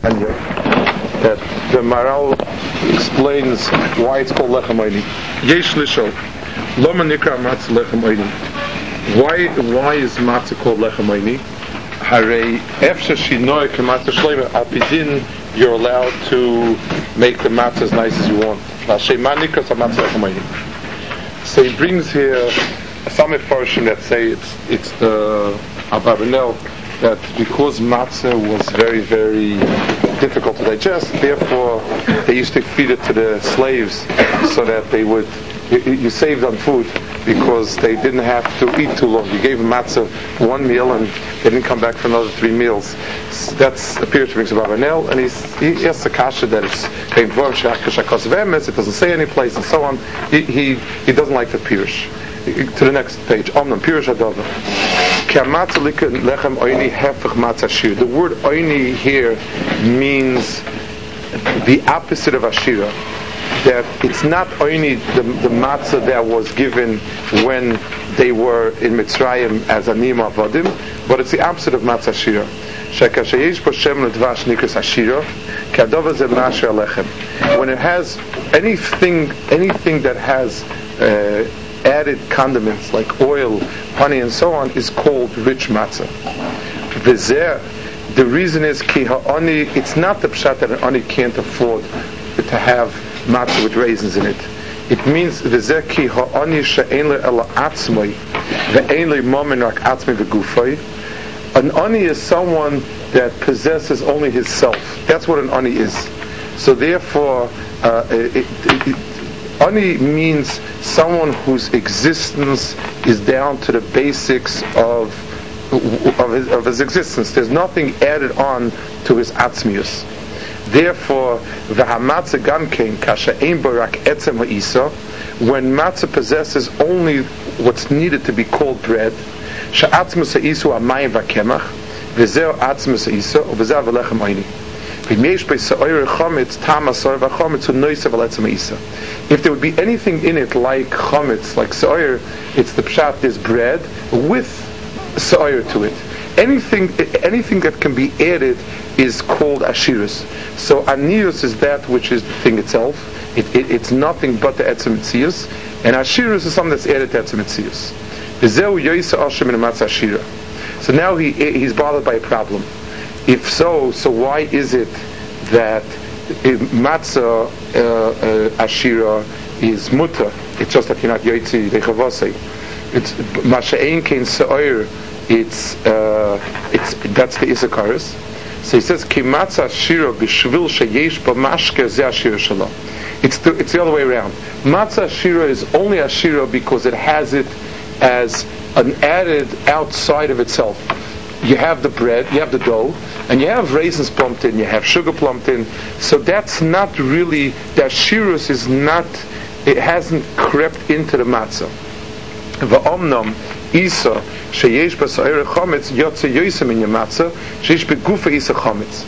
Tanya that the Maral explains why it's called lechem oini. Yesh lishol, loma nikra matzah lechem oini. Why is matzah called lechem oini? Harei efshe shinoy kematzah shleima al pidin. You're allowed to make the matzah as nice as you want. So he brings here some portion that say it's the Abarbanel, that because matzah was very, very difficult to digest, therefore they used to feed it to the slaves so that they would, you saved on food because they didn't have to eat too long. You gave them matzah one meal and they didn't come back for another 3 meals. So that's appears to be Abarbanel, and he asks the kasha that it's it doesn't say any place and so on. He doesn't like the pirush. To the next page. Pirush Hadava. The word oini here means the opposite of ashira. That it's not oini the matzah that was given when they were in Mitzrayim as a nima avodim, but it's the opposite of matzah ashira. When it has anything that has added condiments like oil, honey, and so on is called rich matzah. The reason is ki ha'ani. It's not the pshat that an ani can't afford to have matzah with raisins in it. It means v'zeh ki ha'ani she'en le ela atzmai ve'en le momen rak atzmai v'gufay. An ani is someone that possesses only his self. That's what an ani is. So therefore, ani means someone whose existence is down to the basics of his existence. There's nothing added on to his atzmius. Therefore, v'hamatzah gamkein kasha ein barak etzem ha'isa, when matzah possesses only what's needed to be called bread, she'atzmus ha'isu ha'mayim v'kemach, v'zeo atzmus ha'isa, v'zeo v'lechem oini. If there would be anything in it like chametz, like se'oyer, it's the pshat, there's bread with se'oyer to it. Anything that can be added is called ashirus. So anius is that which is the thing itself. It's nothing but the etzem mitzius, and ashirus is something that's added to etzem mitzius. So now he's bothered by a problem. If so why is it that matzah ashira is mutter? It's just that you're not yoitzi rechavosei. It's masha'ein kein se'oyer. It's that's the isakaris. So he says ki matzah ashira b'shvil sheyesh b'mashke ze ashira shalom. It's the other way around. Matzah ashira is only ashira because it has it as an added outside of itself. You have the bread, you have the dough, and you have raisins plumped in, you have sugar plumped in. So that's not really, the ashirus is not, it hasn't crept into the matzah. Va'omnom isa sheyesh b'sa'ir chometz yotze yoisem in your matzah sheyesh begufa isa chometz.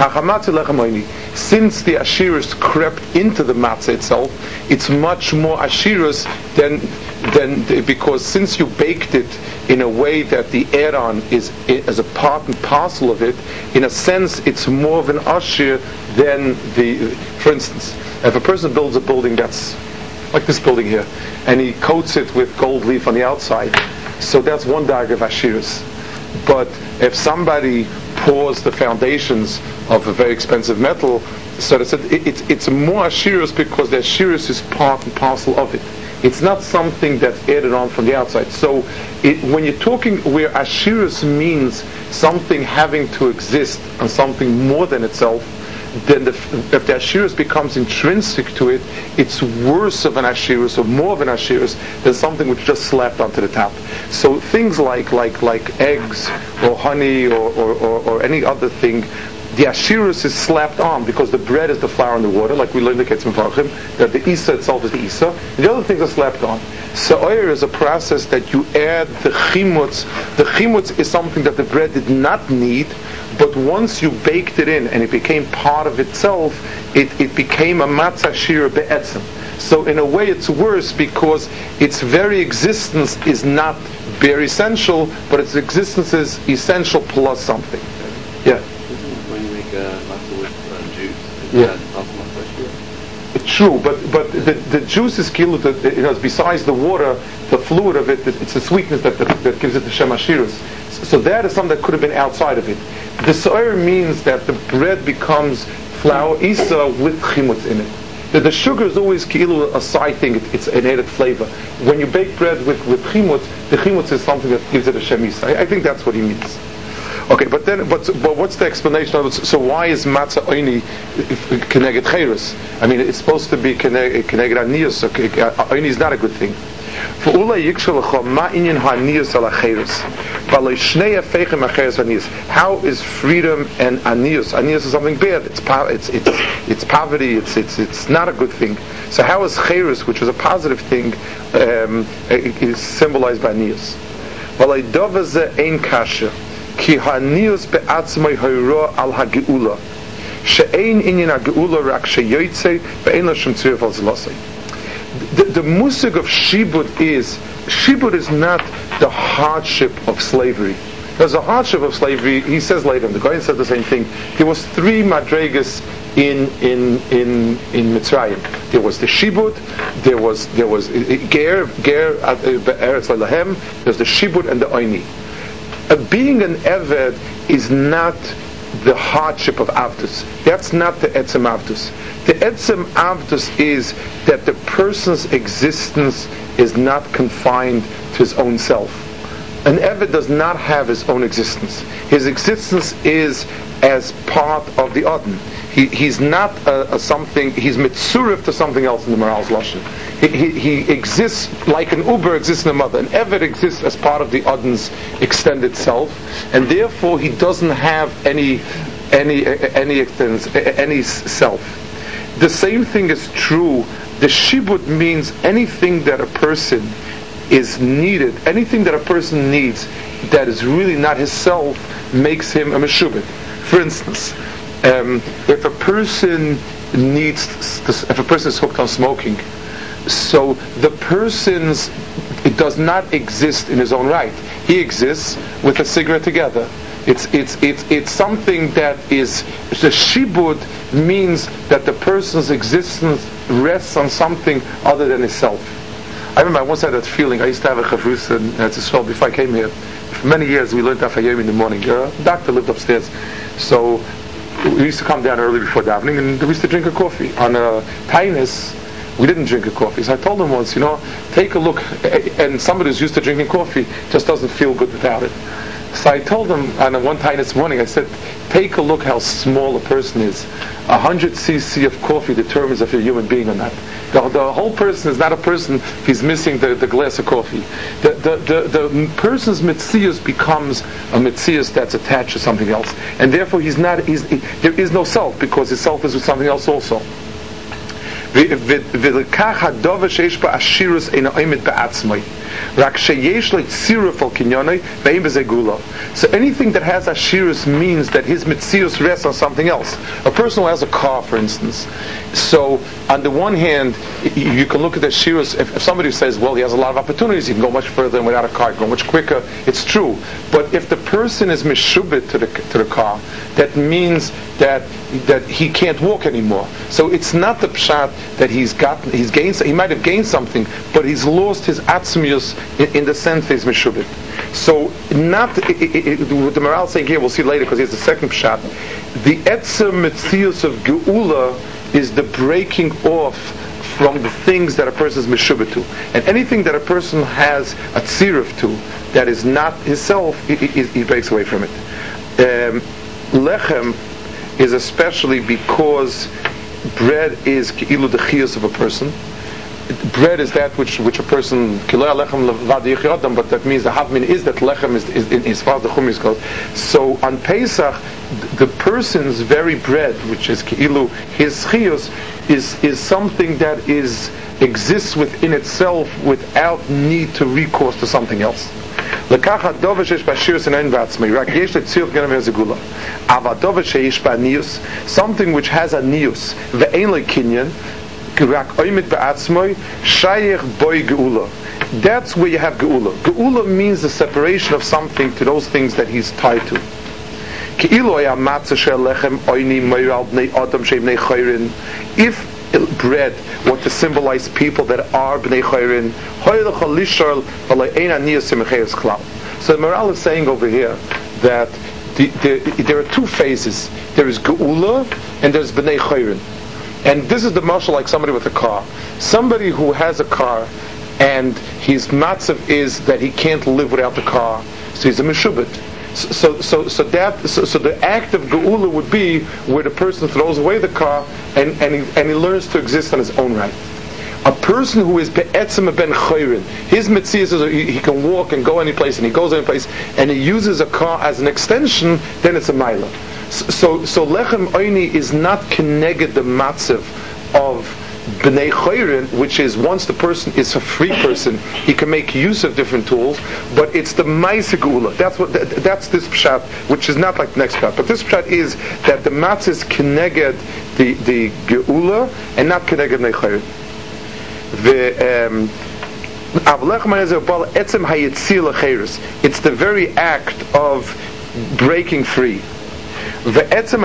Since the ashirus crept into the matzah itself, it's much more ashirus than because since you baked it in a way that the add-on is as a part and parcel of it, in a sense it's more of an ashir than for instance, if a person builds a building that's like this building here, and he coats it with gold leaf on the outside, so that's one dag of ashirus. But if somebody pours the foundations of a very expensive metal, so it's more ashirus because the ashirus is part and parcel of it. It's not something that's added on from the outside. So when you're talking where ashirus means something having to exist and something more than itself, then if the ashirus becomes intrinsic to it, it's worse of an ashirus or more of an ashirus than something which just slapped onto the top. So things like eggs or honey or any other thing, the ashirus is slapped on because the bread is the flour and the water, like we learned in the Ketzim Farchim, that the isa itself is the isa, and the other things are slapped on. Se'oyer is a process that you add the chimutz. The chimutz is something that the bread did not need, but once you baked it in and it became part of itself, it became a matzah shira be'etzem. So in a way it's worse because its very existence is not bare essential, but its existence is essential plus something. Yeah. When you make matzah with Yeah. True, but the juice is killed. Besides the water, the fluid of it, it's the sweetness that gives it the Shem Ashirus. So that is something that could have been outside of it. The so'er means that the bread becomes flour isa with chimutz in it. The sugar is always kilu a side thing. It's an added flavor. When you bake bread with chimutz, the chimutz is something that gives it a Shem Isa. I think that's what he means. Okay, but what's the explanation of it? So why is matzah oini keneged cheirus? I mean, it's supposed to be keneged aniyus. So oini is not a good thing. For ulay yikshalacha ma inyan haniyus ala cheirus. Balay shnei afeichem acheres aniyus. How is freedom and aniyus? Aniyus is something bad. It's poverty. It's not a good thing. So how is cheirus, which is a positive thing, is symbolized by aniyus? Balay dovazeh ein kasha. Ki hanius be'atzmai hayro al hageula she'ein inyan hageula rak she'yotzei ve'ein lo shum tziruf al zlosei. The musig of shibud is not the hardship of slavery. There's a hardship of slavery. He says later, the Goyen said the same thing. There was 3 madregas in Mitzrayim. There was the shibud, there was ger be'eretz le'lahem, there's the shibud and the oini. Being an Eved is not the hardship of Avdus. That's not the Etzem Avdus. The Etzem Avdus is that the person's existence is not confined to his own self. An Eved does not have his own existence. His existence is as part of the Adon. He's not something, he's mitzurif to something else in the Maral's Lashon. He exists like an Uber exists in a mother. An Eved exists as part of the Adon's extended self, and therefore he doesn't have any self. The same thing is true. The shibud means anything that a person is needed, anything that a person needs that is really not his self makes him a meshubit. For instance, if a person is hooked on smoking, so the it does not exist in his own right. He exists with a cigarette together. It's something that is, the shibud means that the person's existence rests on something other than himself. I remember I once had that feeling. I used to have a chavrus in Israel before I came here. For many years we learned Afayim in the morning. A doctor lived upstairs. So we used to come down early before davening and we used to drink a coffee. On a Tainus, we didn't drink a coffee. So I told him once, take a look, and somebody who's used to drinking coffee just doesn't feel good without it. So I told him on one Tainus morning, I said, take a look how small a person is. 100 cc of coffee determines if you're a human being or not. The whole person is not a person if he's missing the glass of coffee. The person's mitzius becomes a mitzius that's attached to something else. And therefore there is no self, because his self is with something else also. So anything that has ashirus means that his mitzius rests on something else. A person who has a car, for instance. So on the one hand, you can look at the ashirus. If somebody says, well, he has a lot of opportunities, he can go much further than without a car, he can go much quicker. It's true. But if the person is mishubit to the car, that means that he can't walk anymore. So it's not the pshat that he might have gained something, but he's lost his atzmius in the sense that he's meshubit. So not what the Maral saying here, we'll see later because here's the second pshat. The etzem mitzius of geula is the breaking off from the things that a person is meshubit to, and anything that a person has a tziruf to that is not himself, he breaks away from it. Lechem is especially because bread is ki'ilu the chiyus of a person. Bread is that which a person kiloi lechem levad yichiyodam, but that means the havmin is that lechem is as far as the chum is called. So on Pesach, the person's very bread, which is ki'ilu his chiyus, is something that exists within itself without need to recourse to something else. Something which has a nius, that's where you have geula. Geula means the separation of something to those things that he's tied to. If bread were to symbolize people that are bnei chayrin, so the Maharal is saying over here that there are two phases. There is geula and there's bnei chayrin. And this is the mashal like somebody with a car. Somebody who has a car and his matzav is that he can't live without the car, so he's a meshubit. So the act of geula would be where the person throws away the car and he learns to exist on his own right. A person who is be'etzem ben chayrin, his mitzias is he can walk and go any place, and he goes any place, and he uses a car as an extension, then it's a maila. So lechem oini is not connected the matzav of bnei chayrin, which is once the person is a free person, he can make use of different tools, but it's the ma'aseh geula. That's this pshat, which is not like the next pshat. But this pshat is that the matzah is connected the geula and not connected bnei chayrin. It's the very act of breaking free. The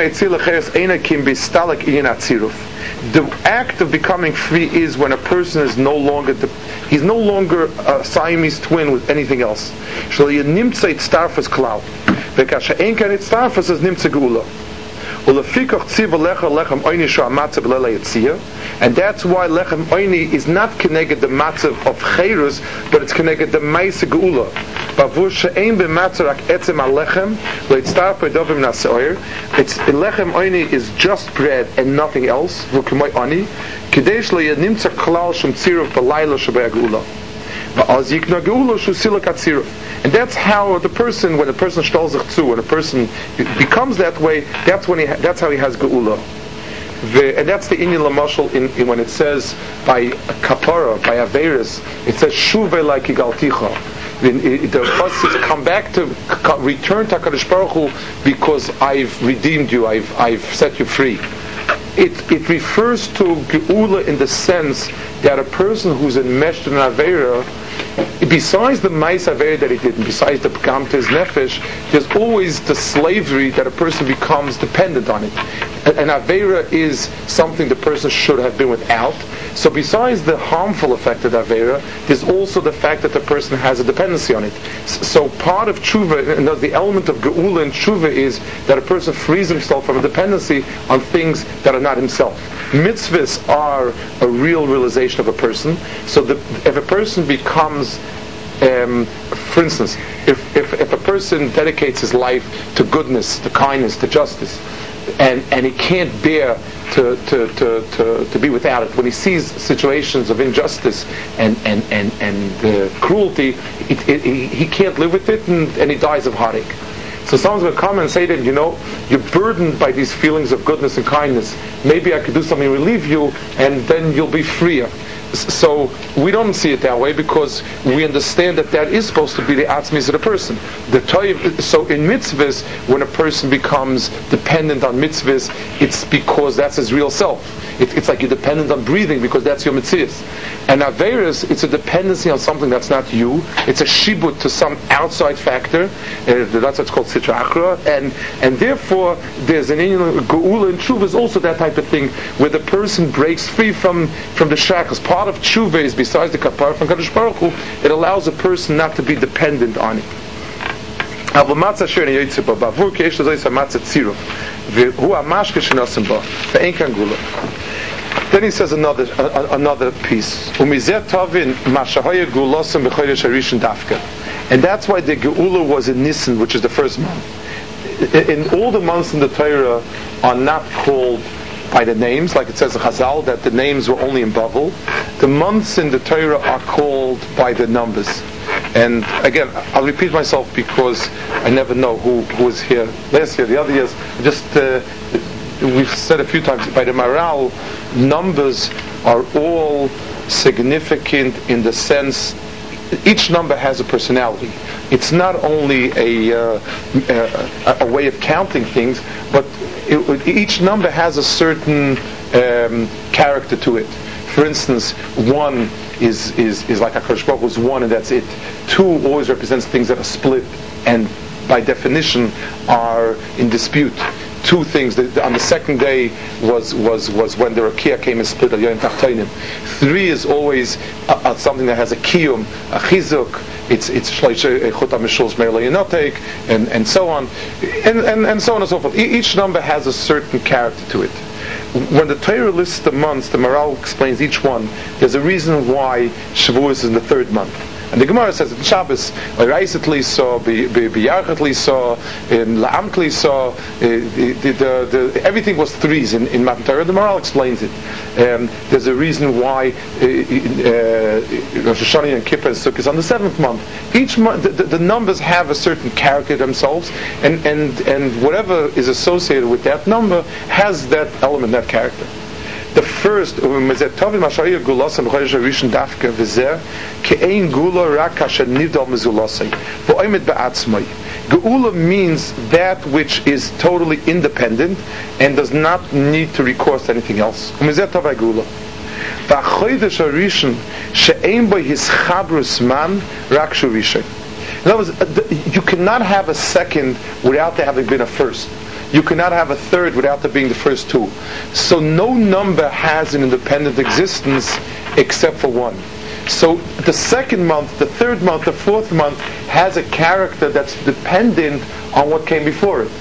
act of becoming free is when a person is no longer a Siamese twin with anything else. And that's why lechem oini is not connected the matzav of cheirus, but it's connected the ma'aseh geula. It's lechem oini is just bread and nothing else. And that's how the person, when a person shtol sich zu, when a person becomes that way, that's how he has geula. And that's the inyan lamashal in when it says by kapara, by averis, it says shuve like igalticha. The first says come back to return to HaKadosh Baruch Hu because I've redeemed you, I've set you free. It refers to geula in the sense that a person who's enmeshed in avera, besides the mais avera that he did, and besides the pgam to his nefesh, there's always the slavery that a person becomes dependent on it. And avera is something the person should have been without. So besides the harmful effect of avera, there's also the fact that the person has a dependency on it. So part of tshuva, and the element of geula and tshuva is that a person frees himself from a dependency on things that are not himself. Mitzvahs are a real realization of a person. So if a person becomes, for instance, if a person dedicates his life to goodness, to kindness, to justice, and he can't bear to be without it, when he sees situations of injustice and cruelty, he can't live with it, and he dies of heartache. So someone's going to come and say to him, you're burdened by these feelings of goodness and kindness. Maybe I could do something to relieve you, and then you'll be freer. So we don't see it that way because we understand that is supposed to be the atzmis of the person. So in mitzvahs, when a person becomes dependent on mitzvahs, it's because that's his real self. It's like you're dependent on breathing because that's your mitzvahs. And averis, it's a dependency on something that's not you. It's a shibut to some outside factor. That's what's called sitra achra. And therefore, there's an inyan geula and tshuva is also that type of thing where the person breaks free from the shackles. Part of tshuva is besides the kapara from Kadosh Baruch Hu, it allows a person not to be dependent on it. Then he says another piece. And that's why the geula was in Nisan, which is the first month. In all the months in the Torah are not called by the names, like it says in Chazal that the names were only in Bavel. The months in the Torah are called by the numbers. And again, I'll repeat myself because I never know who was here last year, the other years. We've said a few times, by the Maharal, numbers are all significant in the sense, each number has a personality. It's not only a way of counting things, but each number has a certain character to it. For instance, 1 is like HaKadosh Baruch Hu's 1 and that's it. 2 always represents things that are split and by definition are in dispute. Two things. On the second day was when the Rakia came and split al Yom Tachtonim. Three is always something that has a kiyum, a chizuk. It's shloisha chuta mishul's me'elo yenotek, and so on, and so on and so forth. Each number has a certain character to it. When the Torah lists the months, the Maral explains each one. There's a reason why Shavuos is in the third month. And the Gemara says in Shabbos, Reiset Lisa, B'Yarchet Lisa, in La'amt Lisa, everything was threes in Matan Torah. The Maral explains it. There's a reason why Rosh Hashanah and Kippur and Sukkot is on the seventh month. Each month, the numbers have a certain character themselves, and whatever is associated with that number has that element, that character. The first, Geula means that which is totally independent and does not need to recourse to anything else. In other words, you cannot have a second without there having been a first. You cannot have a third without there being the first two. So no number has an independent existence except for one. So the second month, the third month, the fourth month has a character that's dependent on what came before it.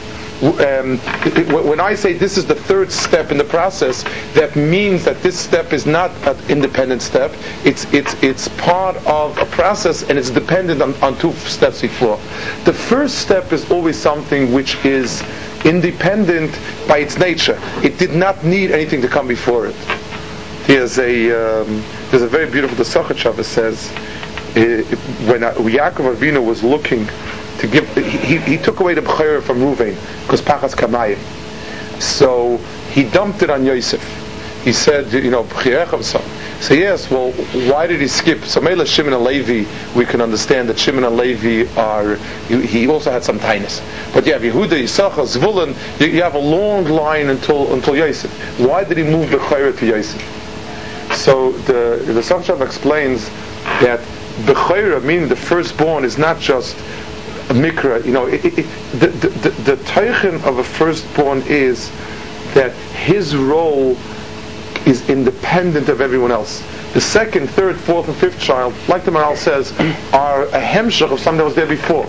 When I say this is the third step in the process, that means that this step is not an independent step. It's part of a process, and it's dependent on two steps before. The first step is always something which is independent by its nature. It did not need anything to come before it. There's a very beautiful the Sochet Shabbos says when Yaakov Avinu was looking to give, he took away the b'chayra from Ruvain because Pachas Kamayim. So he dumped it on Yosef. He said, b'chayrecha. So yes, well, why did he skip? So Mela Shimon and Levi, we can understand that Shimon and Levi he also had some tinus. But you have Yehuda, Yisachar, Zvulun, you have a long line until Yosef. Why did he move the b'chayra to Yosef? So the Sochet explains that b'chayra, meaning the firstborn, is not just a mikra. The teichen of a firstborn is that his role is independent of everyone else. The second, third, fourth, and fifth child, like the Maral says, are a hemshach of something that was there before.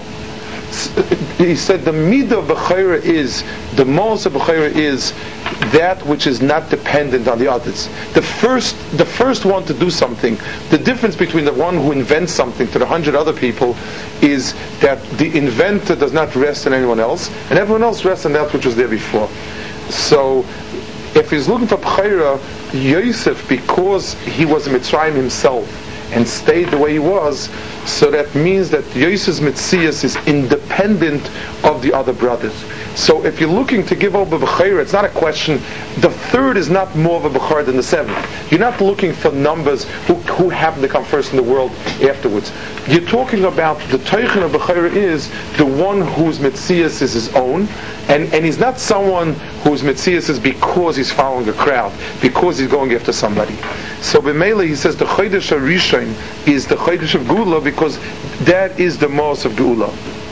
He said the midah of b'chayra is, the mos of b'chayra is that which is not dependent on the others. The first one to do something, the difference between the one who invents something to the 100 other people is that the inventor does not rest on anyone else, and everyone else rests on that which was there before. So if he's looking for b'chayra, Yosef, because he was a Mitzrayim himself and stayed the way he was, so that means that Yosef's Metzias is independent of the other brothers. So if you're looking to give over b'chayra, it's not a question. The third is not more of a b'chayra than the seventh. You're not looking for numbers who happen to come first in the world afterwards. You're talking about the teichen of b'chayra is the one whose Metzias is his own, and he's not someone whose Metzias is because he's following a crowd, because he's going after somebody. So b'meila he says the Chodesh HaRishon is the Chodesh of Geula because that is the Mos of Geula.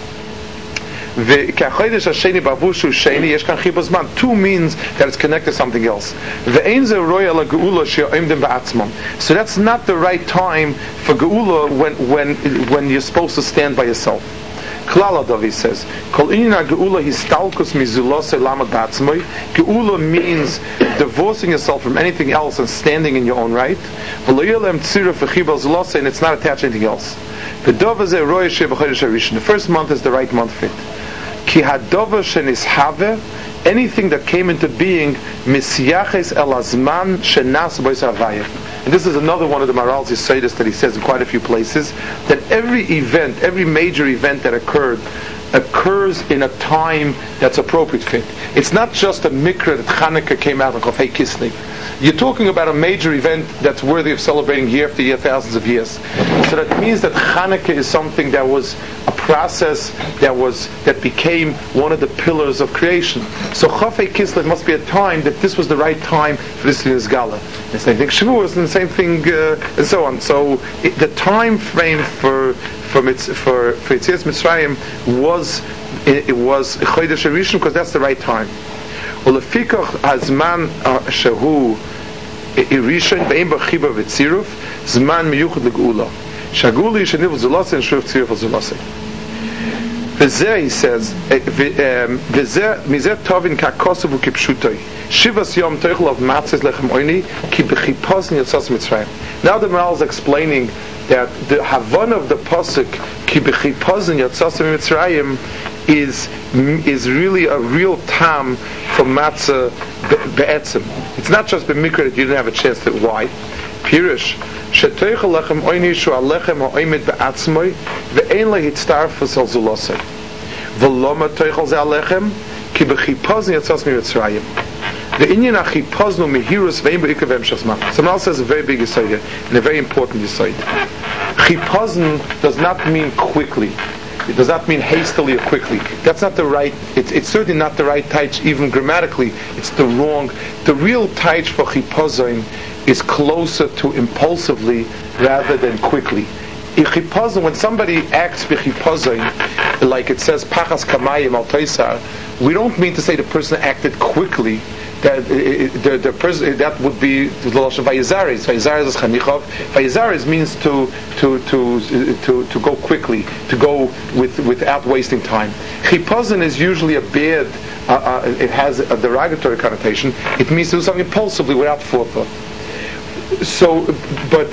Two means that it's connected to something else. So that's not the right time for Geula when you're supposed to stand by yourself. Klal Adavi says, Geula means divorcing yourself from anything else and standing in your own right. And it's not attached to anything else. The first month is the right month for it. Anything that came into being, and this is another one of the Maral's Yisaitis that he says in quite a few places, that every major event that occurs in a time that's appropriate for it. It's not just a mikra that Chanukah came out of Chofei Kislev. You're talking about a major event that's worthy of celebrating year after year, thousands of years. So that means that Chanukah is something that was a process that became one of the pillars of creation. So Chofei Kislev must be a time that this was the right time for this year's gala. The same thing Shavuos, and the same thing, and so on. So the time frame for Yetzias Mitzrayim was it was Chodesh Rishon because that's the right time. Ulefikach hazman shehu Rishon be'im b'chiba v'tziruf zman miyuchad l'geula. Shaguli sheniv zulase and shuf tziruf zulase. V'zeh, he says, v'zeh mizeh tovin ka'kosav u'kipshutoi shivas yom teichel of matzes lechem oini ki b'chipazin yatzas Mitzrayim. Now the Maharal is explaining that the Havana of the pasuk ki b'chipazin yatzas Mitzrayim is really a real tam for matzah be'etzim. It's not just b'mikra that you didn't have a chance to. Why? Pirush sheteichel lechem oini shu alechem ha'oimid be'atzmoi ve'ein lehitztarfus al zulosei v'loma teichel ze alechem ki b'chipazin yatzas Mitzrayim. The Inyan achipaznu mihirus ve'im be'ikar ve'emshach zman. Someone else has a very big yisoid here, and a very important yisoid. Chipazn does not mean quickly. It does not mean hastily or quickly. That's not the right, it's certainly not the right taich, even grammatically, it's the wrong. The real taich for chipazon is closer to impulsively rather than quickly. Chipazon, when somebody acts b'chipazon, like it says, pachas kamayim al toisar, we don't mean to say the person acted quickly. That the person, that would be the lashon vayizaris. Vayizaris is chanichov. Vayizaris means to go quickly, to go without wasting time. Chipazon is usually a bad. It has a derogatory connotation. It means to do something impulsively without forethought. So, but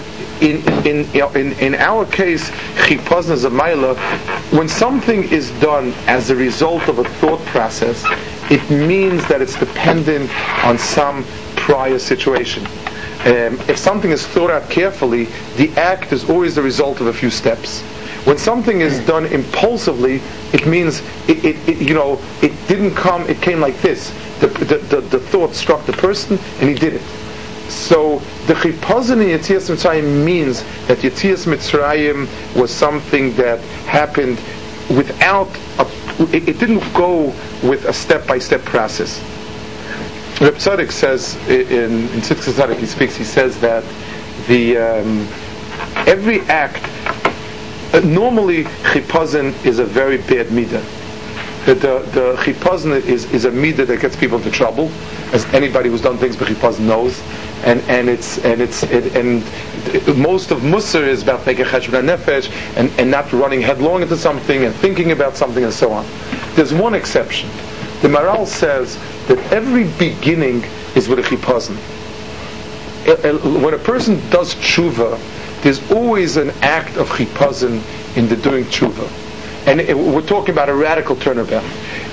in our case, chipazon is a maila. When something is done as a result of a thought process, it means that it's dependent on some prior situation. If something is thought out carefully, the act is always the result of a few steps. When something is done impulsively, it means it didn't come. It came like this. The thought struck the person, and he did it. So the chipazon in Yetzias Mitzrayim means that Yetzias Mitzrayim was something that happened without it didn't go with a step-by-step process. Reb Tzadok says in Tzidkas Tzadok, he says that the every act normally chipazon is a very bad midah. The chipazon is a midah that gets people into trouble, as anybody who's done things with chipazon knows, and most of Musar is about making cheshbon nefesh and not running headlong into something and thinking about something and so on. There's one exception. The Maharal says that every beginning is with a chipazon. When a person does tshuva, there's always an act of chipazon in the doing tshuva. And we're talking about a radical turnabout.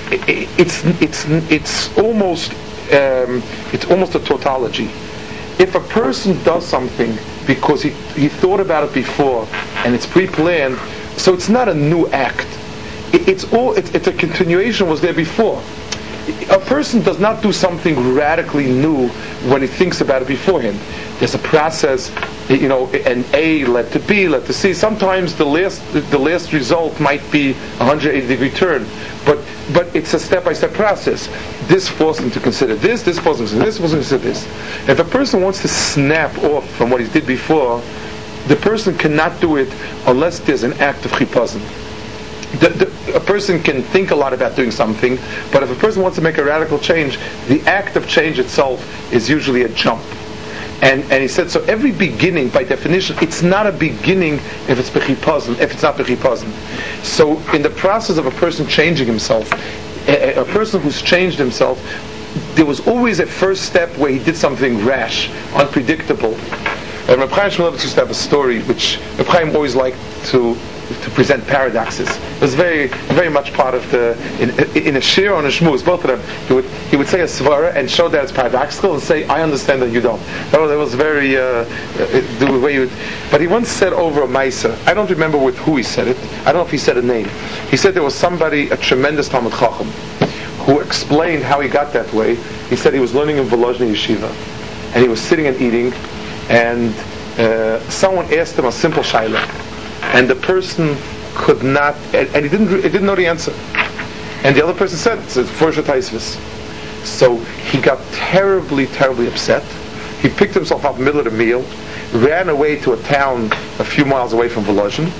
It's almost a tautology. If a person does something because he thought about it before and it's pre-planned, so it's not a new act. It's a continuation was there before. A person does not do something radically new when he thinks about it beforehand. There's a process, and A led to B, led to C. Sometimes the last result might be 180-degree turn, but it's a step-by-step process. This forces him to consider this forces him to consider this, forces him to consider this. If a person wants to snap off from what he did before, the person cannot do it unless there's an act of chipazon. A person can think a lot about doing something, but if a person wants to make a radical change, the act of change itself is usually a jump. And he said, so every beginning, by definition, it's not a beginning if it's bechipazon, if it's not bechipazon. So in the process of a person changing himself, a person who's changed himself, there was always a first step where he did something rash, unpredictable. And Reb Chaim Shmulevitz used to have a story which Reb Chaim always liked to present paradoxes. It was very, very much part of in a shir or in a shmuz, both of them. He would say a svara and show that it's paradoxical and say, I understand that you don't. That was very, the way you would, but he once said over a maisa, I don't remember with who he said it, I don't know if he said a name. He said there was somebody, a tremendous Talmud Chacham, who explained how he got that way. He said he was learning in Volozhny Yeshiva, and he was sitting and eating, and someone asked him a simple shaila, and the person could not, and he didn't know the answer. And the other person said, it's Forsha Taisvis. So he got terribly, terribly upset. He picked himself up in the middle of the meal, ran away to a town a few miles away from Volozhin,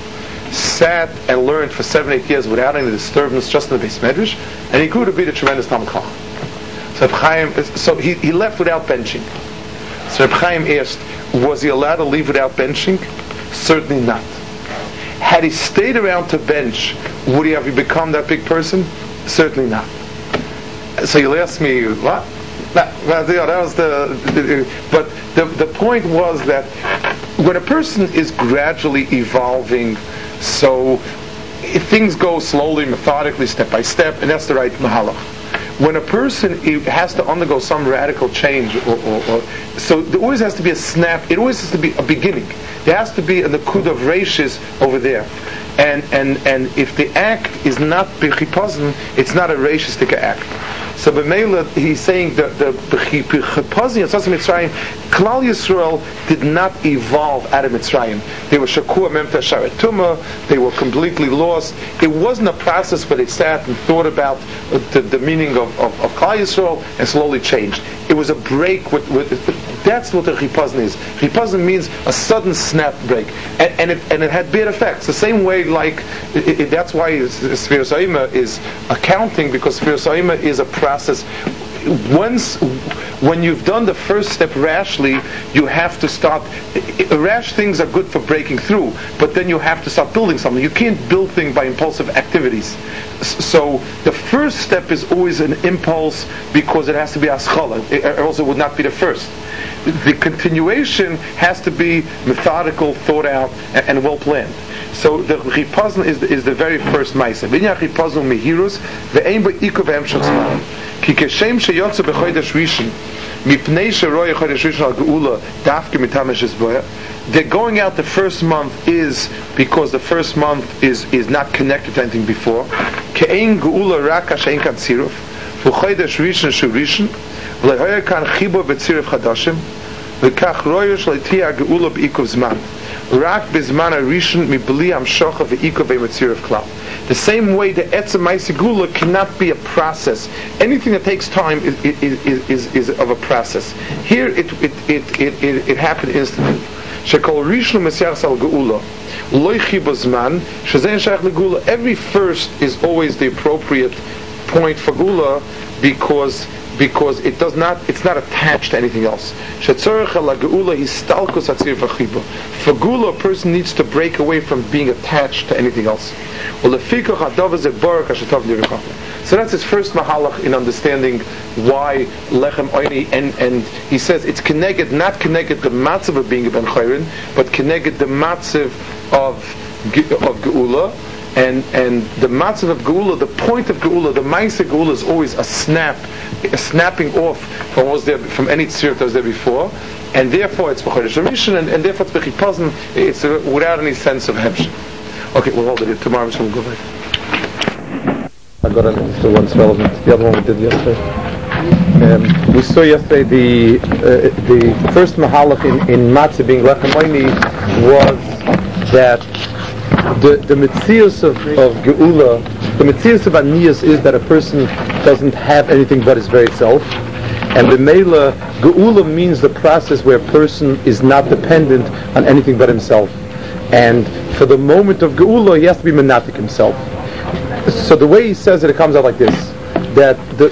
sat and learned for 7-8 years without any disturbance, just in the Beis Medrash, and he grew to be the tremendous Talmid Chacham. So he left without benching. So Reb Chaim asked, was he allowed to leave without benching? Certainly not. Had he stayed around to bench, would he have become that big person? Certainly not. So you'll ask me, what? But the point was that when a person is gradually evolving, so things go slowly, methodically, step by step, and that's the right mahalach. When a person has to undergo some radical change, so there always has to be a snap. It always has to be a beginning. There has to be a nakud of reishis over there, and if the act is not b'chipazon, it's not a reishistic act. So b'meila, he's saying that the b'chipazon Yatzas Mitzrayim, Klal Yisrael did not evolve out of Mitzrayim. They were shakua memta sharetuma. They were completely lost. It wasn't a process where they sat and thought about the meaning of Klal Yisrael and slowly changed. It was a break. That's what a chipazon is. Chipazon means a sudden snap break, and it had bad effects. The same way, like that's why Sfiras Ha'ima is accounting, because Sfiras Ha'ima is a process. When you've done the first step rashly, you have to start. Rash things are good for breaking through, but then you have to start building something. You can't build things by impulsive activities. So the first step is always an impulse, because it has to be aschala, or else it would not be the first. The continuation has to be methodical, thought out, and well planned. So the chipazon is the very first ma'aseh. V'inyan chipazon mehirus ve'ein bo'ikov ve'emshach zman. Ki keshem sheyotzu b'chodesh rishon mipnei sheroye chodesh rishon al geula dafke mitam shesboya. They're going out the first month is because the first month is not connected to anything before. Ke'ein geula rak hashein kan tziruf v'chodesh rishon shu rishon v'lehoyer kan chibur v'tziruf chadashim v'kach roye shleitiyah geula b'ikov zman. Rak bizman arishon mibli amshocha ve'ikov ve'metziruf klal. The same way the etzem ma'aseh geula cannot be a process. Anything that takes time is of a process. Here it happened instantly. Shekol rishon mesiachas al geula loichi b'zman shezein shayach legeula. Every first is always the appropriate point for geula, because it's not attached to anything else. For geula, a person needs to break away from being attached to anything else. So that's his first mahalach in understanding why lechem oini, and he says it's keneged, not keneged the matzav of being a ben chayrin, but keneged the matzav of geula. And the matzav of geula, the point of geula, the ma'aseh geula is always a snapping off from any tzir that was there before, and therefore it's b'chodesh rishon, and therefore it's b'chipazon. It's without any sense of hemshech. Okay, we'll hold it tomorrow. So we'll go back. I got into one's relevant. The other one we did yesterday. We saw yesterday the first mahalach in matzah being lechem oini was that the metzius of geula, the metzius of aniyus is that a person doesn't have anything but his very self, and the meila geula means the process where a person is not dependent on anything but himself, and for the moment of geula he has to be menatik himself. So the way he says it comes out like this: that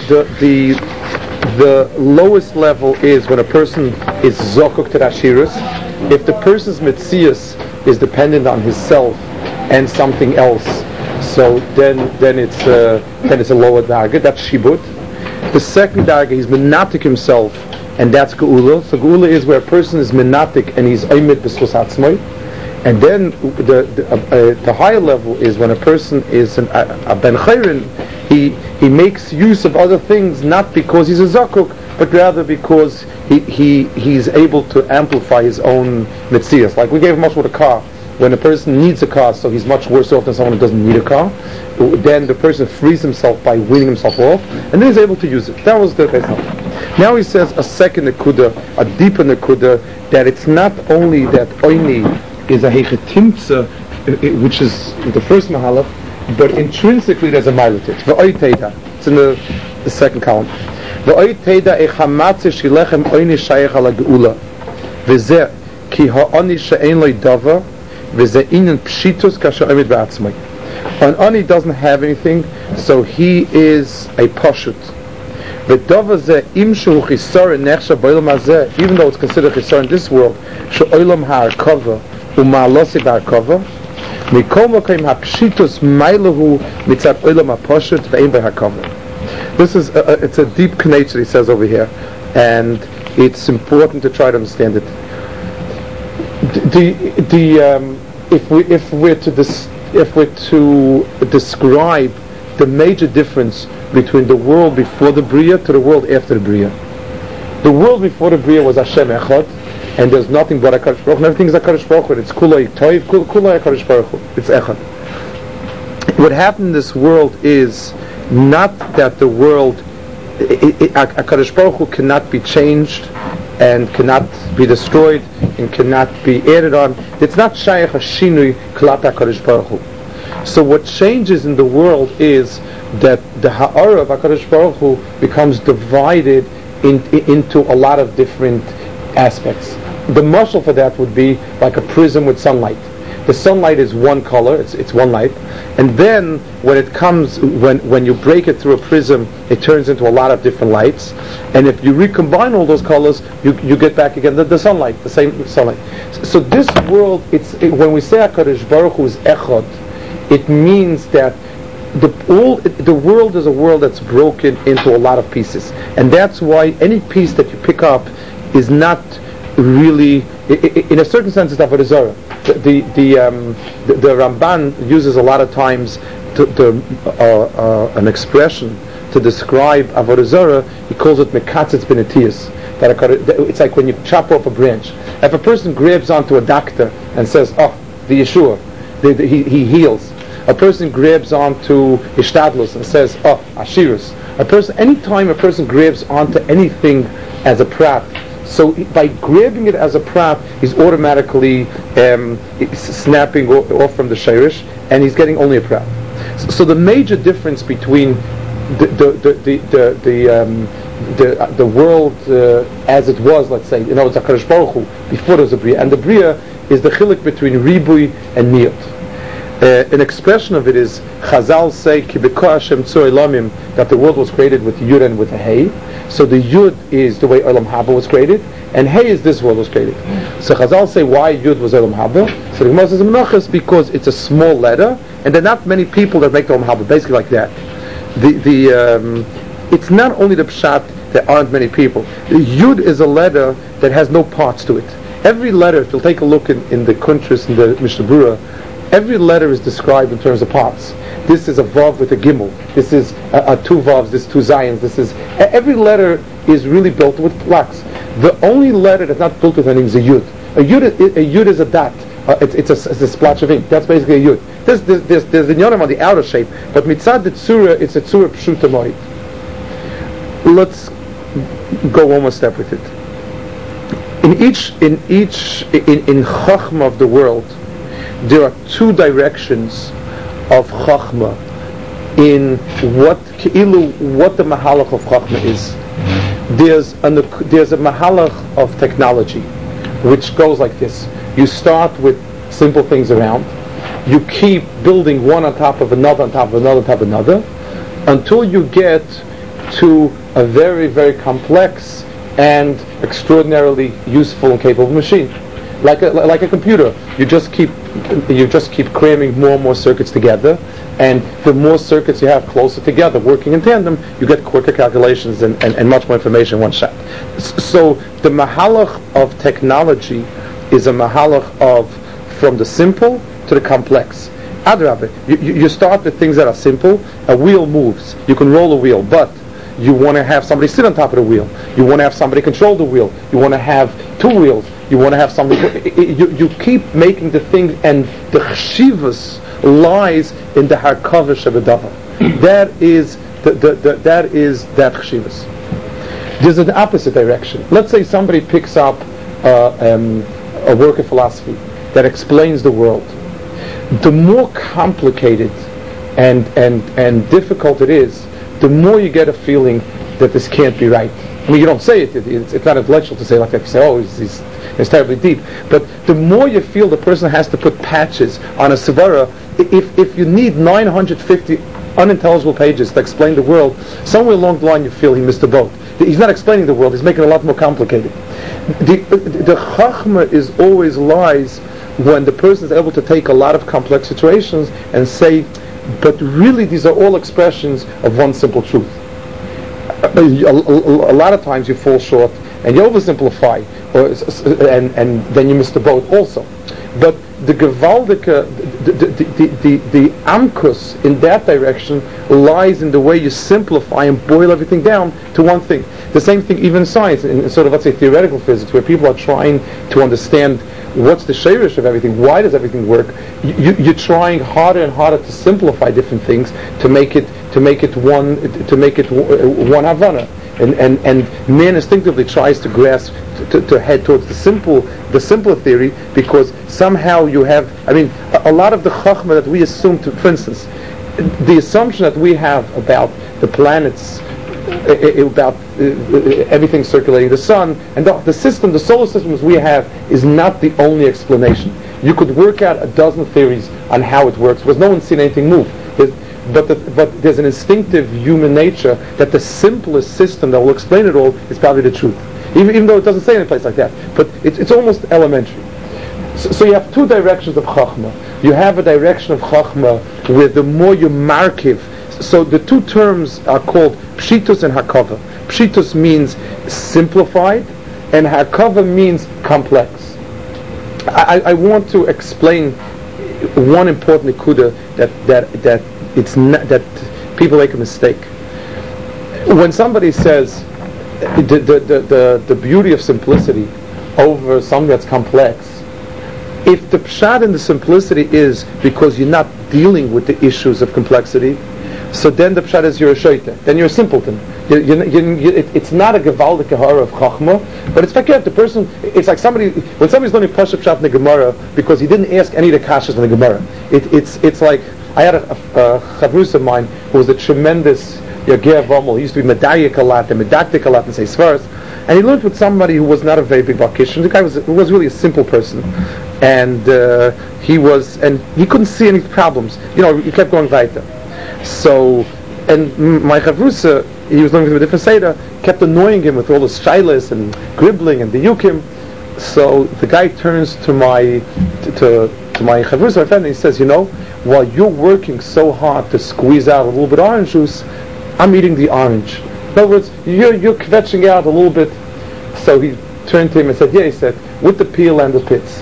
the lowest level is when a person is zokuk to ashirus. If the person's metzius is dependent on his self and something else, so then it's a lower darga. That's shibut. The second darga, he's menatik himself, and that's geula. So geula is where a person is menatik and he's oimid b'schus atzmoi. And then the higher level is when a person is a ben chayrin. He makes use of other things not because he's a zakuk, but rather because he's able to amplify his own metzias. Like we gave much with a car. When a person needs a car, so he's much worse off than someone who doesn't need a car. Then the person frees himself by weaning himself off, and then he's able to use it. That was the Beis. Now he says a second nekuda, a deeper nekuda, that it's not only that oini is a hechetimtza, which is the first mahalach, but intrinsically there's a miletit. V'oy teida. It's in the second column. V'oy teida echamatze shilechem oini shayach ala geula. V'zeh ki ha'oni she'en loy dava V'ze'inin pshitus kasher omed ba'atzmai. An ani doesn't have anything, so he is a pashut. V'dova zeh im shehu chisar nechsha b'olam hazeh, even though it's considered chisar in this world, she'olam ha'arkava u'ma'alosi ba'arkava, mikol mokim ha'pshitus mailahu mitzad olam ha'pashut ve'im b'ha'arkava. This is it's a deep connection he says over here, and it's important to try to understand it. If we're to describe the major difference between the world before the Bria to the world after the Bria, the world before the Bria was Hashem Echad, and there's nothing but HaKadosh Baruch Hu, and everything is HaKadosh Baruch Hu. It's Kulay Toiv, Kulay HaKadosh Baruch Hu. It's Echad. What happened in this world is not that the world, HaKadosh Baruch Hu cannot be changed and cannot be destroyed and cannot be added on. It's not Shayach HaShinui Klat HaKadosh Baruch Hu. So what changes in the world is that the Ha'ara of HaKadosh Baruch Hu becomes divided into a lot of different aspects. The mashal for that would be like a prism with sunlight. The sunlight is one color, it's one light, and then when it comes, when you break it through a prism, it turns into a lot of different lights, and if you recombine all those colors, you get back again the sunlight, the same sunlight. So this world, when we say HaKadosh Baruch Hu is Echad, it means that the world is a world that's broken into a lot of pieces, and that's why any piece that you pick up is not really, in a certain sense, it's Avodah Zarah. The Ramban uses a lot of times an expression to describe Avodah Zarah. He calls it mekatzitz benetiyos. It's like when you chop off a branch. If a person grabs onto a doctor and says, "Oh, the Yeshua, he heals," a person grabs onto Ishtadlus and says, "Oh, Ashirus." Anytime a person grabs onto anything as a prat, so by grabbing it as a prat, he's automatically snapping off from the shirish, and he's getting only a prat. So the major difference between the world as it was, let's say, it's HaKadosh Baruch Hu before there was a Bria, and the Bria is the chiluk between Ribui and Miut. An expression of it is Chazal say Ki b'koach Hashem tzur elamim, that the world was created with Yud and with a Hey. So the Yud is the way Olam Haba was created, and Hey is this world was created. So Chazal say why Yud was Olam Haba. So the Gemara says Menachos because it's a small letter, and there are not many people that make the Olam Haba. Basically like that. It's not only the pshat there aren't many people. Yud is a letter that has no parts to it. Every letter, if you'll take a look in the Kuntris and the Mishnah Berurah, every letter is described in terms of parts. This is a vav with a gimel. This is a two vavs. This is two zayins. Every letter is really built with blocks. The only letter that's not built with anything is a yud. A yud is a dot. It's a splotch of ink. That's basically a yud. There's the yonim on the outer shape, but mitzad the tzura, it's a tzura pshuta moed. Let's go one more step with it. In Chachma of the world, there are two directions of Chachma in what the Mahalach of Chachma is. There's a Mahalach of technology, which goes like this. You start with simple things around. You keep building one on top of another, on top of another, on top of another, until you get to a very, very complex and extraordinarily useful and capable machine. Like a computer, you just keep cramming more and more circuits together, and the more circuits you have closer together, working in tandem, you get quicker calculations and much more information in one shot. So the mahalach of technology is a mahalach of from the simple to the complex. Adrabah, you start with things that are simple. A wheel moves. You can roll a wheel, but you want to have somebody sit on top of the wheel. You want to have somebody control the wheel. You want to have two wheels. You want to have somebody. You keep making the thing, and the chshivus lies in the harkavish of a davar. That is that chshivus. There's an opposite direction. Let's say somebody picks up a work of philosophy that explains the world. The more complicated and difficult it is, the more you get a feeling that this can't be right. I mean, you don't say it. It's not intellectual to say like that. You say, "Oh, it's terribly deep." But the more you feel the person has to put patches on a svara, if you need 950 unintelligible pages to explain the world, somewhere along the line you feel he missed the boat. He's not explaining the world, he's making it a lot more complicated. The chachma is always lies when the person is able to take a lot of complex situations and say, but really these are all expressions of one simple truth. A lot of times you fall short and you oversimplify, and then you miss the boat also. But the gewaldike, the amkus in that direction lies in the way you simplify and boil everything down to one thing. The same thing even in science, in sort of, let's say, theoretical physics, where people are trying to understand what's the shayrish of everything, why does everything work. You're trying harder and harder to simplify different things to make it one havana. And man instinctively tries to grasp to head towards the simpler theory, because somehow you have, a lot of the chachma that we assume to, for instance, the assumption that we have about the planets, about everything circulating the sun, and the system, the solar systems we have, is not the only explanation. You could work out a dozen theories on how it works, because no one's seen anything move. But there's an instinctive human nature that the simplest system that will explain it all is probably the truth. Even though it doesn't say in a place like that. But it's almost elementary. So you have two directions of Chachma. You have a direction of Chachma where the more you markiv. So the two terms are called Pshitus and Hakava. Pshitus means simplified, and Hakava means complex. I want to explain one important nekuda that it's not, that people make a mistake. When somebody says the beauty of simplicity over something that's complex, if the pshat in the simplicity is because you're not dealing with the issues of complexity, so then the pshat is you're a shaita, then you're a simpleton. It's not a gewaldige hara of chachma, but it's like the person. It's like when somebody's learning pashup pshat in the Gemara because he didn't ask any of the kashas in the Gemara. It's like, I had a chavrus of mine who was a tremendous Yager Vomel. He used to be medayik a lot and medaktik a lot and say svaras. And he learned with somebody who was not a very big bakishan. The guy was really a simple person, and he couldn't see any problems. He kept going weiter. So, and my chavrusa, he was learning with a different seder, kept annoying him with all the shilas and gribbling and the yukim. So the guy turns to my chavrusa, my friend, and he says, while you're working so hard to squeeze out a little bit of orange juice, I'm eating the orange. In other words, you're kvetching out a little bit. So he turned to him and said, he said, with the peel and the pits.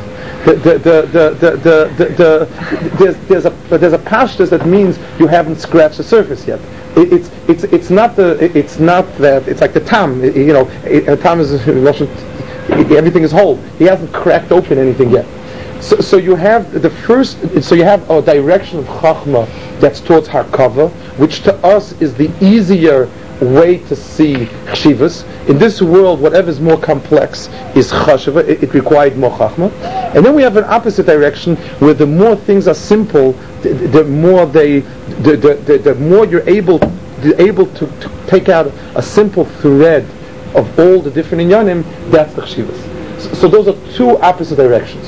There's a pashtus that means you haven't scratched the surface yet. It's not that it's like the tam. Tam is everything is whole. He hasn't cracked open anything yet. So you have you have a direction of chachma that's towards harkava, which to us is the easier way to see chshivas. In this world, whatever is more complex is chashava. It required more chachma. And then we have an opposite direction where the more things are simple, the more you're able to take out a simple thread of all the different inyanim. That's the chshivas. So those are two opposite directions.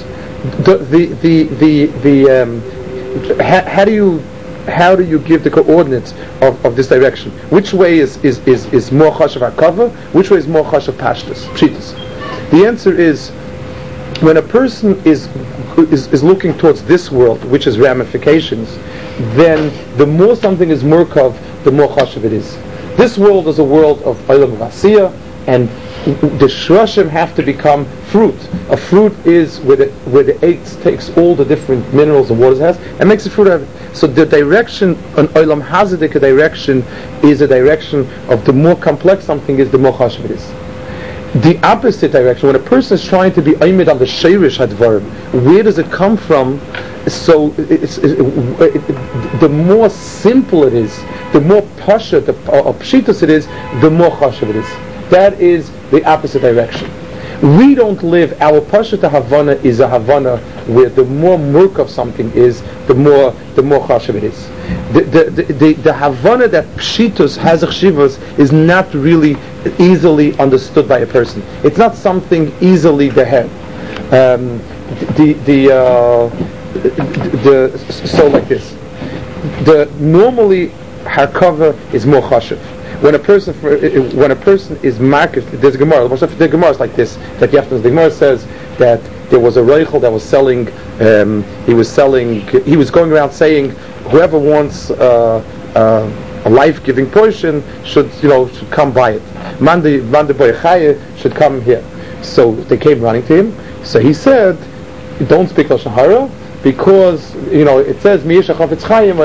How do you give the coordinates of this direction? Which way is more chashav hakava? Which way is more chashav pashtus, pshitus? The answer is, when a person is looking towards this world, which is ramifications, then the more something is murkav, the more chashav it is. This world is a world of olam v'asiyah, and the shroshim have to become fruit. A fruit is where the eight takes all the different minerals and waters has and makes a fruit out of it. So the direction, an olam hazadik direction, is a direction of the more complex something is, the more chashav it is. The opposite direction, when a person is trying to be aimid on the sheirish hadvarim, where does it come from? So the more simple it is, the more pasha, pshitus it is, the more chashav it is. That is the opposite direction. We don't live, our pasha to Havana is a Havana where the more murk of something is, the more chashav it is. The Havana that pshitus has a chshivas is not really easily understood by a person. It's not something easily behead. So like this. Normally harkava is more chashiv. When a person is market, there's a Gemara. The Gemara is like this. That the Gemara says that there was a reichel that was selling. He was going around saying, whoever wants a life-giving portion should come buy it. Man de boy chaye should come here. So they came running to him. So he said, don't speak Lashon Hara, because it says Miyisha Chafetz Chaim.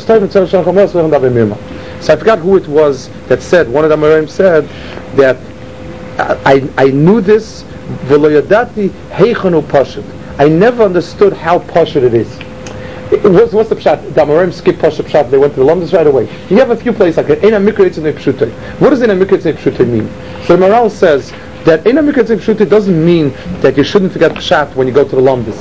So I forgot who it was that said. One of the Amoraim said that I knew this. V'lo yadati heichanu pashut. I never understood how pashut it is. What's the pshat? The Amoraim skip pashut. They went to the Lomdus right away. You have a few places like Eina Mikra Yitzei Pshutai. What does Eina Mikra Yitzei Pshutai mean? So the Maral says that Eina Mikra Yitzei Pshutai doesn't mean that you shouldn't forget pshat when you go to the Lomdus.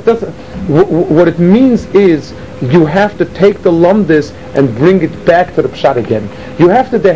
What it means is you have to take the Lomdus and bring it back to the pshat again. You have to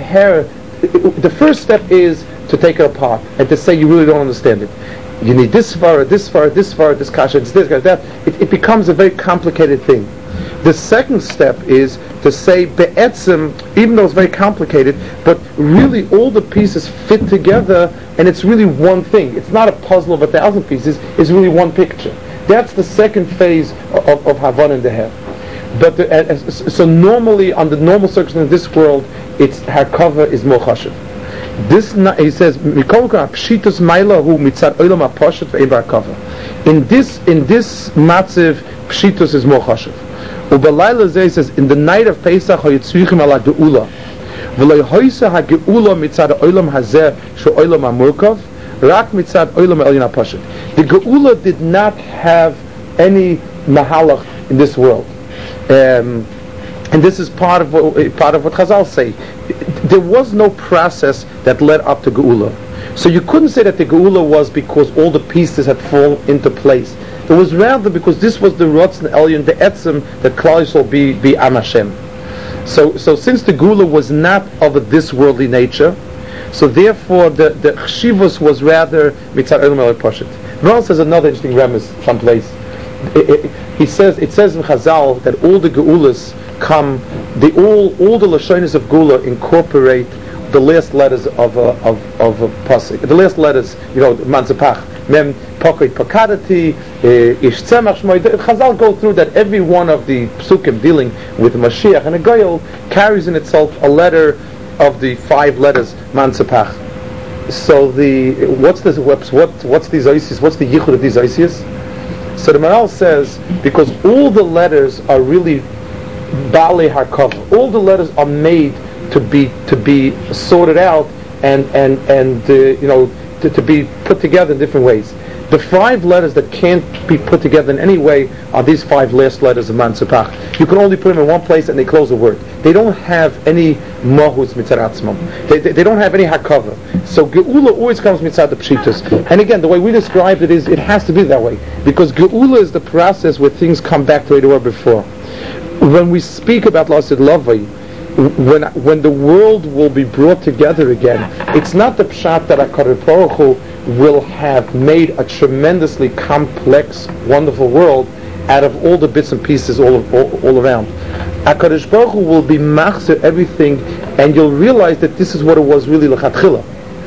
the first step is to take it apart and to say you really don't understand it. You need this far, this kasha, this, that. It becomes a very complicated thing. The second step is to say be'etzim, even though it's very complicated, but really all the pieces fit together and it's really one thing. It's not a puzzle of 1,000 pieces, it's really one picture. That's the second phase of Havan in the head. But so normally, under normal circumstances in this world, it's harkava is more chashiv. This he says pshitus maila hu mitzad olam hapashut ve'ein harkava. In this matziv, pshitus is more chashiv. Ubelayla zeh says in the night of Pesach hayitzrichim ala geula v'lo hoysa hageula mitzad olam hazeh shu olam hamurkav rak mitzad olam elyon hapashut. The geula did not have any mahalach in this world. And this is part of what Chazal say. There was no process that led up to Geula. So you couldn't say that the Geula was because all the pieces had fallen into place. It was rather because this was the Ratzon Elyon, the Etzem, that Klal Yisrael be Am Hashem. So since the Geula was not of this worldly nature, so therefore the Chshivus was rather Mitzad Olam El Pashut. Ron says another interesting remes someplace. It says in Chazal that all the Geulas come, all the Lashonis of Geula incorporate the last letters of a pasuk. The last letters, Manzapach, Mem, Pokoit, Pakadati, Ish Tzemach, Shmoy. Chazal go through that every one of the psukim dealing with Mashiach and a Goyal carries in itself a letter of the 5 letters Manzapach. So what's these Oisius? What's the yichud of these Oisius? So the Maral says, because all the letters are really Baalei Harkava. All the letters are made to be sorted out and to be put together in different ways. The 5 letters that can't be put together in any way are these 5 last letters of Manzapach. You can only put them in one place and they close a word. They don't have any mahus mitzad atzmam. They don't have any hakava. So Geula always comes mitzad the pshitus. And again, the way we described it is, it has to be that way. Because Geula is the process where things come back to the way they were before. When we speak about Lasid Lavai, when the world will be brought together again, it's not the pshat that HaKadosh Baruch Hu will have made a tremendously complex, wonderful world out of all the bits and pieces all around. HaKadosh Baruch Hu will be machzir everything, and you'll realize that this is what it was really l'chatchila.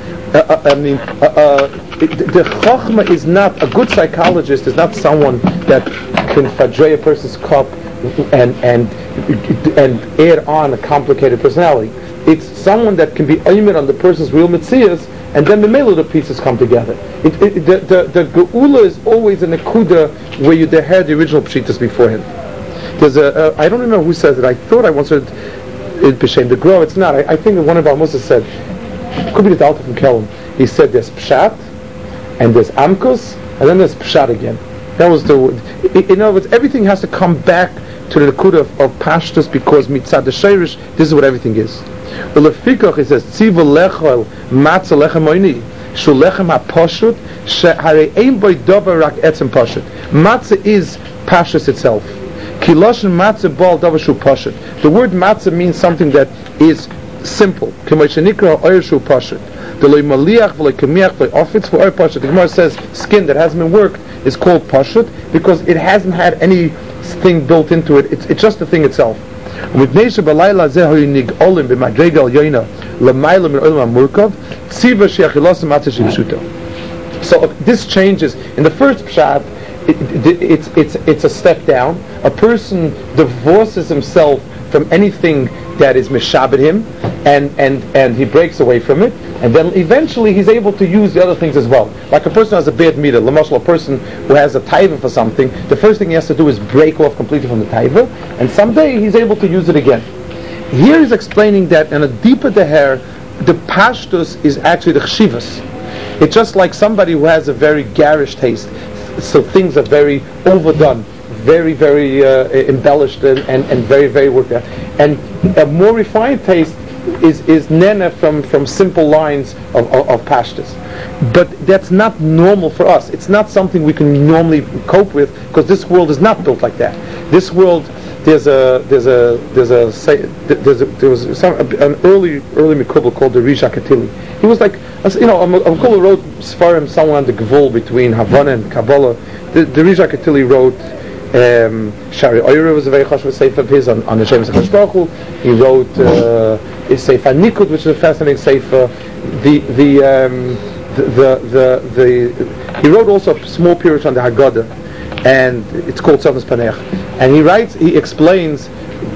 The Chochmah is not, a good psychologist is not someone that can fadrei a person's cup and add on a complicated personality. It's someone that can be aimed on the person's real mitzias, and then the middle the pieces come together. The Geula is always a nekuda where you heard the original pshitas beforehand. There's I don't remember who says it. I thought I once heard it b'shem the Grove. It's not. I think that one of our Musa said, it could be the Alta from Kelm. He said there's pshat, and there's amkus, and then there's pshat again. That was in other words, everything has to come back to the nekuda of pashtus, because mitzad the sheirish, this is what everything is. Well, lefikach it says tziva lechol matzah lechem oini shu lechem hapashut sheharei ein boy davar rak etzem pashut. Matzah is pashtus itself. Kiloshen matzah bal davar shu pashut. The word matzah means something that is simple. K'may shenikra oyer shu pashut. The loy maliach v'loy kemiach v'loy ofitz v'oy pashut. The Gemara says skin that hasn't been worked is called pashut because it hasn't had anything built into it. It's just the thing itself. So this changes. In the first pshat, it's a step down. A person divorces himself from anything that is mishabed him, and he breaks away from it, and then eventually he's able to use the other things as well. Like a person who has a bad meter, a person who has a taiva for something, the first thing he has to do is break off completely from the taiva, and someday he's able to use it again. Here he's explaining that in a deeper deher, the pashtus is actually the chshivas. It's just like somebody who has a very garish taste, so things are very overdone, very, very embellished and very, very worked out. And a more refined taste is nena from simple lines of pashtus. But that's not normal for us. It's not something we can normally cope with because this world is not built like that. This world, there was an early Mekubal called the Rish HaKatili. He was like, a Mekubal wrote Sfarim somewhere on the Gvul between Havana and Kabbalah. The Rish HaKatili wrote Shari Oyer was a very chashuv sefer of his on the Shem Sechas Baruch Hu. He wrote Sefer Nikud, which is a fascinating sefer. He wrote also a small pirush on the Haggadah, and it's called Tzavnas Panech. And he explains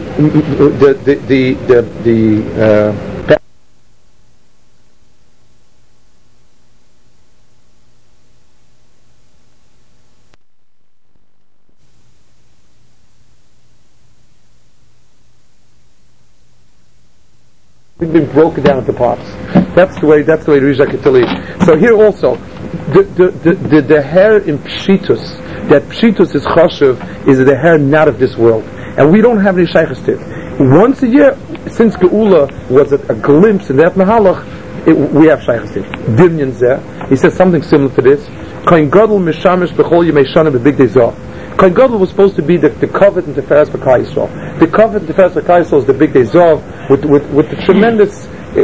been broken down into parts. That's the way Rish HaKatili. So here also, the hair in Pshitus, that Pshitus is chashuv, is the hair not of this world, and we don't have any shaykhs to it. Once a year, since Geula was a glimpse in that Mahalach, we have shaykhs to it. Dimyan Zeh, he says something similar to this. Kohen Gadol mishamish b'chol yemei shana b'big dezah. Kohen Gadol was supposed to be the covet and Tiferes B'Klal Yisrael. The covet and Tiferes B'Klal Yisrael is the big dezah with the tremendous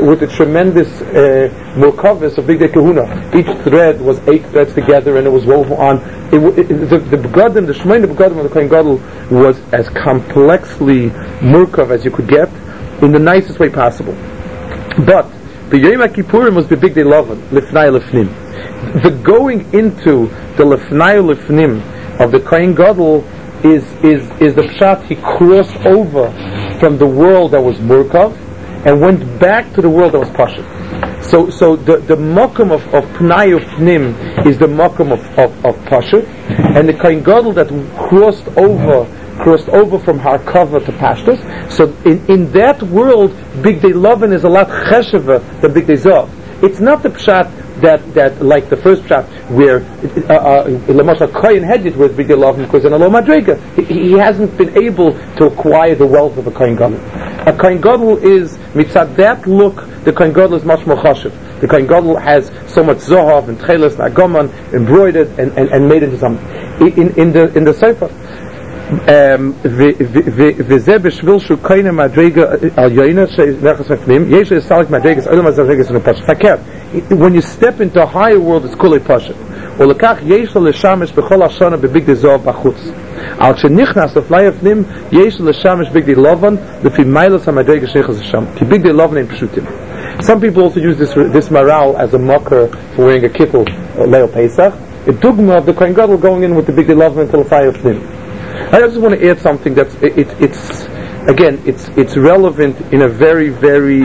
murkavis of Big Day Kahuna. Each thread was 8 threads together, and it was woven on. The begadim, the shmeina begadim of the Kohen Gadol was as complexly murkav as you could get, in the nicest way possible. But the Yom HaKippurim was the Big Day Lavan, Lifnai Lifnim. The going into the Lifnai Lifnim of the Kohen Gadol is the pshat. He crossed over from the world that was murkav and went back to the world that was pashut. So the makom of Pnai Pnim is the makom of pashut, and the Kohen Gadol that crossed over from Harkava to Pashtus. So in that world, Big Day Lavan is a lot chesheva than Big Day Zav. It's not the pshat that like the first pshat where Lamashal Kohen Hedjit was Big Day Lavan because in Alo Madrega he hasn't been able to acquire the wealth of a Kohen Gadol. A Kohen Gadol is mitzad that look. The Kohen Gadol is much more chashuv. The Kohen Gadol has so much zohav and tcheles and agaman embroidered and made into something. In the sefer. וזה בשביל שהוא קוין מדרגה על יוינה שנכנס מפנים יש לסלק מדרגה אולם מדרגה זה פשט פקר. When you step into a higher world it's כולי פשט ולכך יש לו לשמש בכל השונה בביג די זוהר בחוץ אבל כשנכנס לפני הפנים יש לו לשמש ביג די לובן לפי מיילוס המדרגה שנכנס לשם כי ביג די לובן הם פשוטים. Some people also use this morale as a mocker for wearing a kittel Leo Pesach, a dogma of the Kohen Gadol going in with the big די love until the fire of him. I just want to add something that's it's relevant in a very, very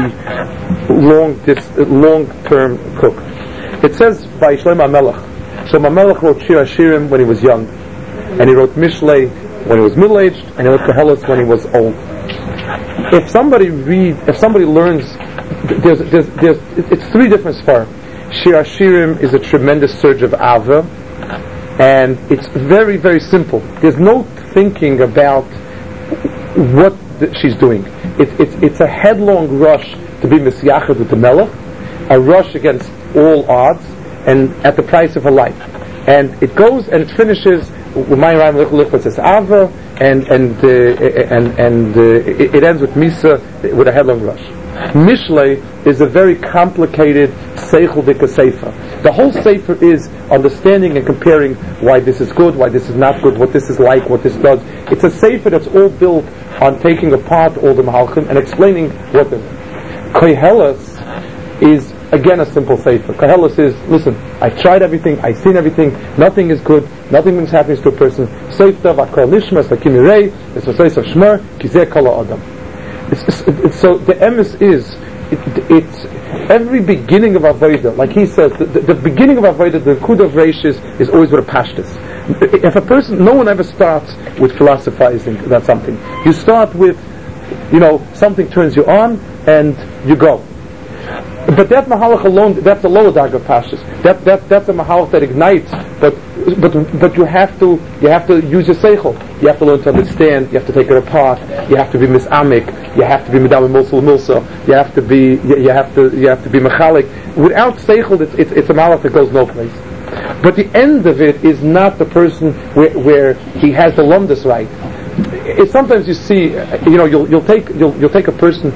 long-term cook. It says by Shlomo HaMelech. Shlomo HaMelech wrote Shir HaShirim when he was young, and he wrote Mishlei when he was middle-aged, and he wrote Koheles when he was old. If somebody learns, it's 3 different sfarim. Shir HaShirim is a tremendous surge of Ava, and it's very, very simple. There's no thinking about what she's doing. It's a headlong rush to be Mesiachet with the Melech, a rush against all odds, and at the price of her life. And it goes and it finishes with my Ram Lichlichot says Ava, and it ends with Misa with a headlong rush. Mishlei is a very complicated seichel dika sefer. The whole sefer is understanding and comparing why this is good, why this is not good, what this is like, what this does. It's a sefer that's all built on taking apart all the mahalchim and explaining what the Koheles is again a simple sefer. Koheles is, listen, I've tried everything, I've seen everything, nothing is good, nothing is happening to a person. Sefer v'akol nishmas v'kimirei, it's a sefer shmer, kizeh kol ha'adam. So the emes is, it's every beginning of Avodah, like he says, the beginning of Avodah, the Kud of Reishis, is always with a pashtus. If a person, no one ever starts with philosophizing about something. You start with, something turns you on, and you go. But that mahalach alone, that's a lower dag of pashtus. That's a mahalach that ignites, but you have to use your seichel. You have to learn to understand. You have to take it apart. You have to be misamik. You have to be midam milsa. You have to be mechalik. Without seichel, it's a mahalach that goes no place. But the end of it is not the person where he has the lumdus right. Sometimes you see, you'll take a person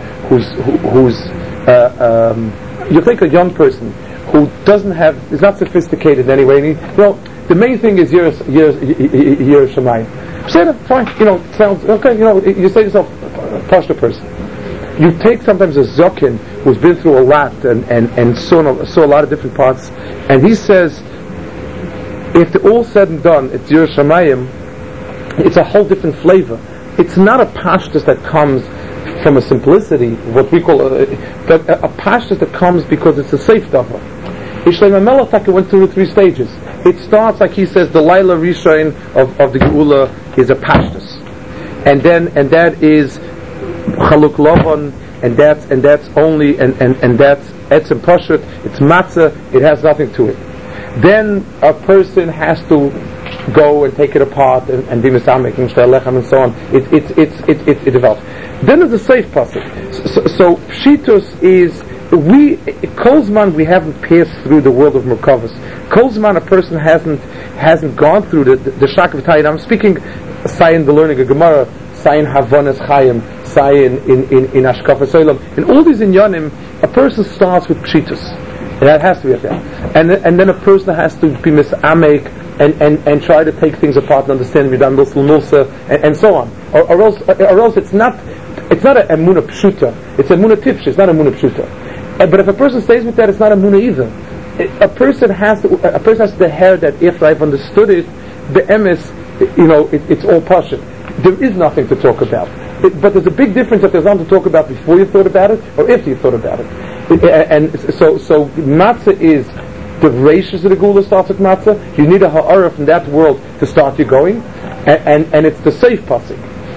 you'll take a young person who is not sophisticated in any way. And the main thing is your Shemayim. Say that, fine. Sounds okay. You say to yourself, pashto person. You take sometimes a zokin who's been through a lot and saw a lot of different parts, and he says, if they're all said and done, it's your Shemayim. It's a whole different flavor. It's not a pashtus that comes from a simplicity, what we call but a pashtus that comes because it's a safe davar. Shlomo Melech went through the 3 stages. It starts, like he says, the Laila Rishon of the Geula is a pashtus, and that is Chaluk Lavan, and that's only and that's etzem pashut. It's matzah. It has nothing to it. Then a person has to go and take it apart and be misamik and shtalechem and so on. It develops. Then there's a safe pasuk. So Pshitus is Kolzman we haven't passed through the world of Merkavos. Kolzman a person hasn't gone through the Shak of Tayid. I'm speaking Sayin the learning of Gemara, Sayin Havonas Chayim, Sayin in Ashkafas Olam. In all these inyanim, a person starts with Pshitus. And that has to be at that. And then a person has to be misamek and try to take things apart and understand Midan Mulsa and so on. Or else it's not an Emunah Pshuta. It's a Emunah Tipsh. It's not a Emunah Pshuta. But if a person stays with that, it's not a Emunah either. A person has to hear that if I've understood it, the emes, it's all passion. There is nothing to talk about. But there's a big difference if there's nothing to talk about before you thought about it or after you thought about it. And so matzah is the ratios of the Geula starts with matzah. You need a ha'ara from that world to start you going, and it's the safe pasuk,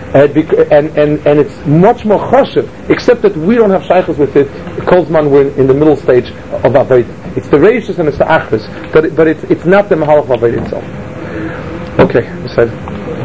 and it's much more chashuv. Except that we don't have shaychus with it. Kolzman we're in the middle stage of avodah. It's the ratios and it's the achras, but it's not the mahalach of avodah itself. Okay,